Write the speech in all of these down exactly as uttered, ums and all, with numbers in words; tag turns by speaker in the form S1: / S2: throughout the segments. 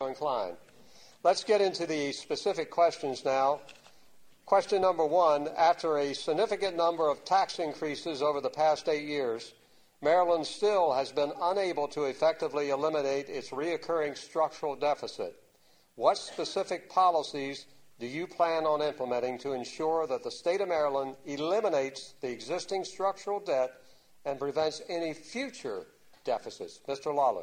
S1: inclined. Let's get into the specific questions now. Question number one, after a significant number of tax increases over the past eight years, Maryland still has been unable to effectively eliminate its reoccurring structural deficit. What specific policies do you plan on implementing to ensure that the state of Maryland eliminates the existing structural debt and prevents any future deficits? Mister Lawler.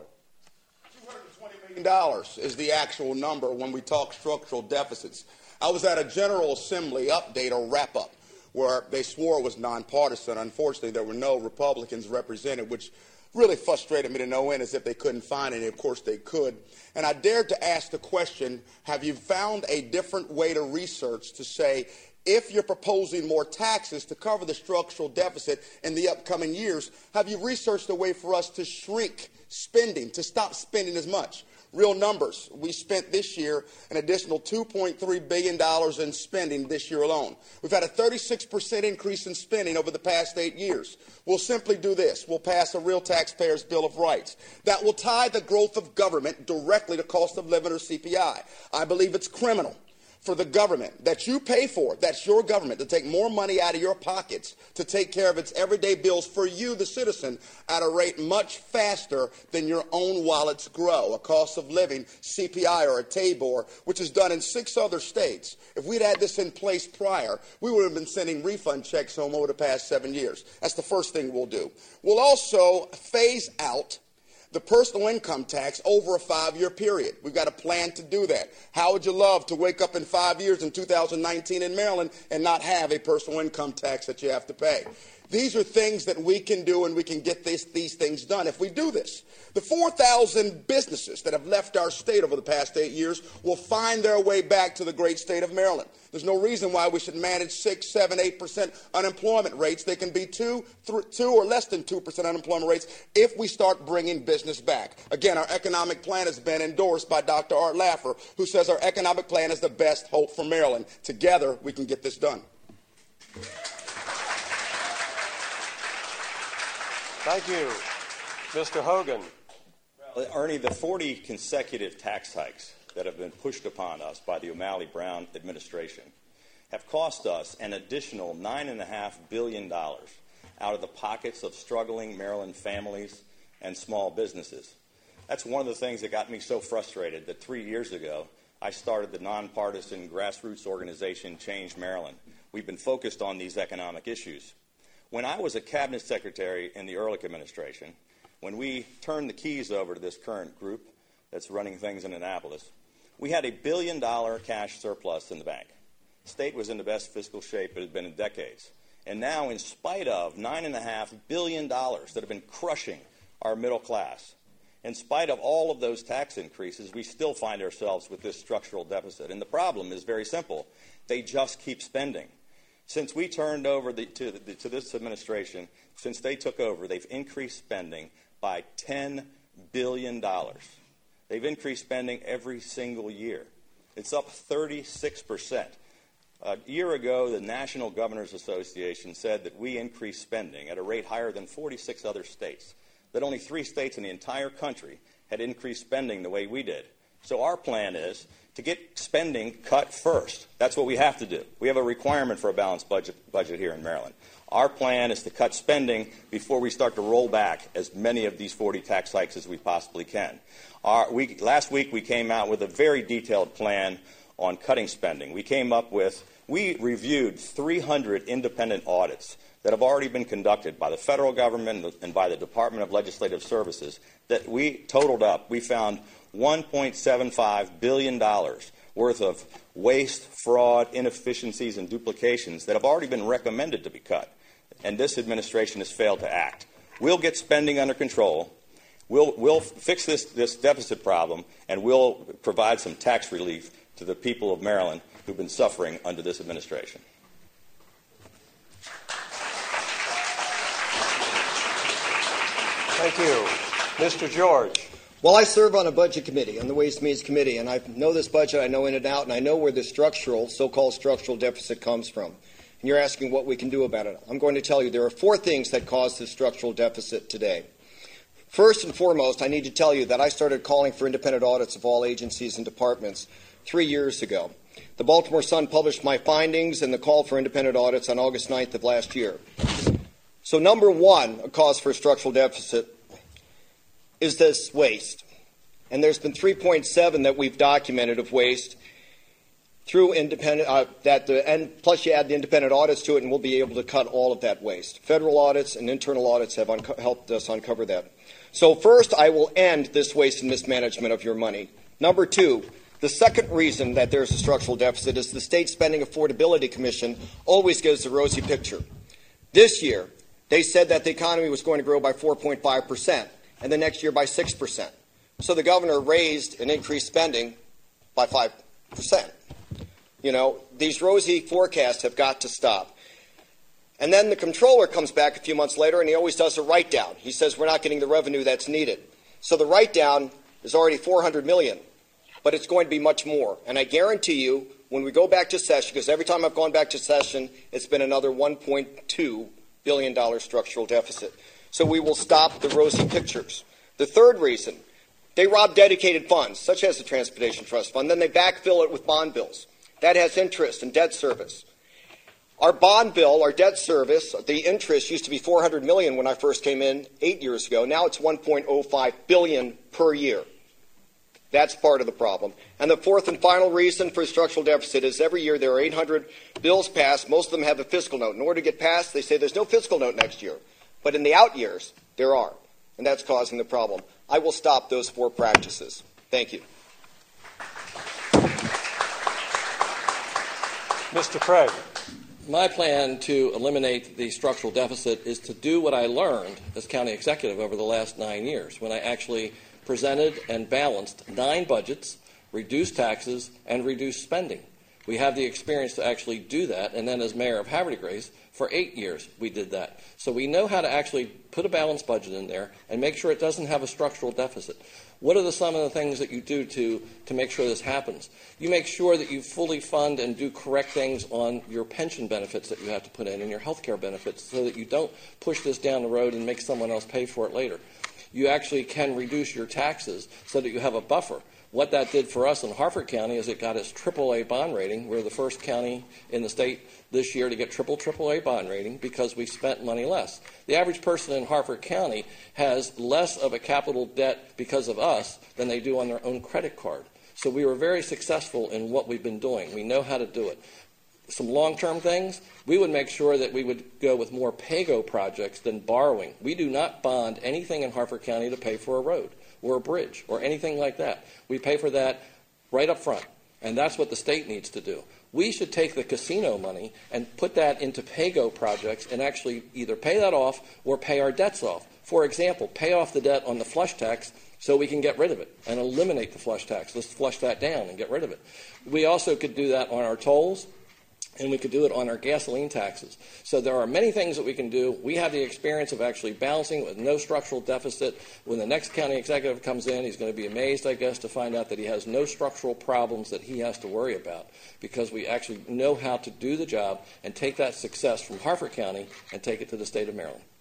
S2: two hundred twenty million dollars is the actual number when we talk structural deficits. I was at a General Assembly update or wrap-up where they swore it was nonpartisan. Unfortunately, there were no Republicans represented, which really frustrated me to no end, as if they couldn't find any. Of course, they could. And I dared to ask the question, have you found a different way to research to say, if you're proposing more taxes to cover the structural deficit in the upcoming years, have you researched a way for us to shrink spending, to stop spending as much? Real numbers. We spent this year an additional two point three billion dollars in spending this year alone. We've had a thirty-six percent increase in spending over the past eight years. We'll simply do this. We'll pass a real taxpayer's Bill of Rights that will tie the growth of government directly to cost of living or C P I. I believe it's criminal for the government that you pay for, that's your government, to take more money out of your pockets to take care of its everyday bills for you, the citizen, at a rate much faster than your own wallets grow. A cost of living, C P I, or a TABOR, which is done in six other states. If we'd had this in place prior, we would have been sending refund checks home over the past seven years. That's the first thing we'll do. We'll also phase out the personal income tax over a five-year period. We've got a plan to do that. How would you love to wake up in five years in two thousand nineteen in Maryland and not have a personal income tax that you have to pay? These are things that we can do, and we can get this, these things done if we do this. The four thousand businesses that have left our state over the past eight years will find their way back to the great state of Maryland. There's no reason why we should manage six, seven, eight percent unemployment rates. They can be two, th- two or less than two percent unemployment rates if we start bringing business back. Again, our economic plan has been endorsed by Doctor Art Laffer, who says our economic plan is the best hope for Maryland. Together, we can get this done.
S1: Thank you. Mister Hogan.
S3: Well, Ernie, the forty consecutive tax hikes that have been pushed upon us by the O'Malley-Brown administration have cost us an additional nine point five billion dollars out of the pockets of struggling Maryland families and small businesses. That's one of the things that got me so frustrated that three years ago I started the nonpartisan grassroots organization Change Maryland. We've been focused on these economic issues. When I was a cabinet secretary in the Ehrlich administration, when we turned the keys over to this current group that's running things in Annapolis, we had a billion dollar cash surplus in the bank. The state was in the best fiscal shape it had been in decades. And now, in spite of nine point five billion dollars that have been crushing our middle class, in spite of all of those tax increases, we still find ourselves with this structural deficit. And the problem is very simple. They just keep spending. Since we turned over the, to, the, to this administration, since they took over, they've increased spending by ten billion dollars. They've increased spending every single year. It's up thirty-six percent. A year ago, the National Governors Association said that we increased spending at a rate higher than forty-six other states, that only three states in the entire country had increased spending the way we did. So our plan is to get spending cut first. That's what we have to do. We have a requirement for a balanced budget, budget here in Maryland. Our plan is to cut spending before we start to roll back as many of these forty tax hikes as we possibly can. Our, we, last week we came out with a very detailed plan on cutting spending. We came up with, we reviewed three hundred independent audits that have already been conducted by the federal government and by the Department of Legislative Services that we totaled up. We found one point seven five billion dollars worth of waste, fraud, inefficiencies, and duplications that have already been recommended to be cut. And this administration has failed to act. We'll get spending under control. We'll, we'll fix this, this deficit problem, and we'll provide some tax relief to the people of Maryland who've been suffering under this administration.
S1: Thank you. Mister George.
S4: Well, I serve on a budget committee, on the Ways and Means Committee, and I know this budget, I know in and out, and I know where the structural, so-called structural deficit comes from. And you're asking what we can do about it. I'm going to tell you there are four things that cause the structural deficit today. First and foremost, I need to tell you that I started calling for independent audits of all agencies and departments three years ago. The Baltimore Sun published my findings and the call for independent audits on August ninth of last year. So number one, a cause for a structural deficit is this waste. And there's been three point seven that we've documented of waste through independent, uh, that the, and plus you add the independent audits to it and we'll be able to cut all of that waste. Federal audits and internal audits have unco- helped us uncover that. So first, I will end this waste and mismanagement of your money. Number two, the second reason that there's a structural deficit is the State Spending Affordability Commission always gives a rosy picture. This year, they said that the economy was going to grow by four point five percent, and the next year by six percent. So the governor raised and increased spending by five percent. You know, these rosy forecasts have got to stop. And then the comptroller comes back a few months later, and he always does a write-down. He says we're not getting the revenue that's needed. So the write-down is already four hundred million dollars, but it's going to be much more. And I guarantee you, when we go back to session, because every time I've gone back to session, it's been another one point two billion dollars structural deficit. So we will stop the rosy pictures. The third reason, they rob dedicated funds, such as the Transportation Trust Fund, then they backfill it with bond bills. That has interest and debt service. Our bond bill, our debt service, the interest used to be four hundred million dollars when I first came in eight years ago. Now it's one point oh five billion dollars per year. That's part of the problem. And the fourth and final reason for the structural deficit is every year there are eight hundred bills passed. Most of them have a fiscal note. In order to get passed, they say there's no fiscal note next year. But in the out years, there are. And that's causing the problem. I will stop those four practices. Thank you.
S1: Mister Craig.
S5: My plan to eliminate the structural deficit is to do what I learned as county executive over the last nine years when I actually presented and balanced nine budgets, reduced taxes, and reduced spending. We have the experience to actually do that, and then as mayor of Havre de Grace, for eight years we did that. So we know how to actually put a balanced budget in there and make sure it doesn't have a structural deficit. What are the, some of the things that you do to, to make sure this happens? You make sure that you fully fund and do correct things on your pension benefits that you have to put in and your health care benefits so that you don't push this down the road and make someone else pay for it later. You actually can reduce your taxes so that you have a buffer. What that did for us in Harford County is it got its triple A bond rating. We're the first county in the state this year to get triple triple A bond rating because we spent money less. The average person in Harford County has less of a capital debt because of us than they do on their own credit card. So we were very successful in what we've been doing. We know how to do it. Some long-term things, we would make sure that we would go with more PAYGO projects than borrowing. We do not bond anything in Harford County to pay for a road or a bridge or anything like that. We pay for that right up front, and that's what the state needs to do. We should take the casino money and put that into PAYGO projects and actually either pay that off or pay our debts off. For example, pay off the debt on the flush tax so we can get rid of it and eliminate the flush tax. Let's flush that down and get rid of it. We also could do that on our tolls, and we could do it on our gasoline taxes. So there are many things that we can do. We have the experience of actually balancing with no structural deficit. When the next county executive comes in, he's going to be amazed, I guess, to find out that he has no structural problems that he has to worry about because we actually know how to do the job and take that success from Harford County and take it to the state of Maryland.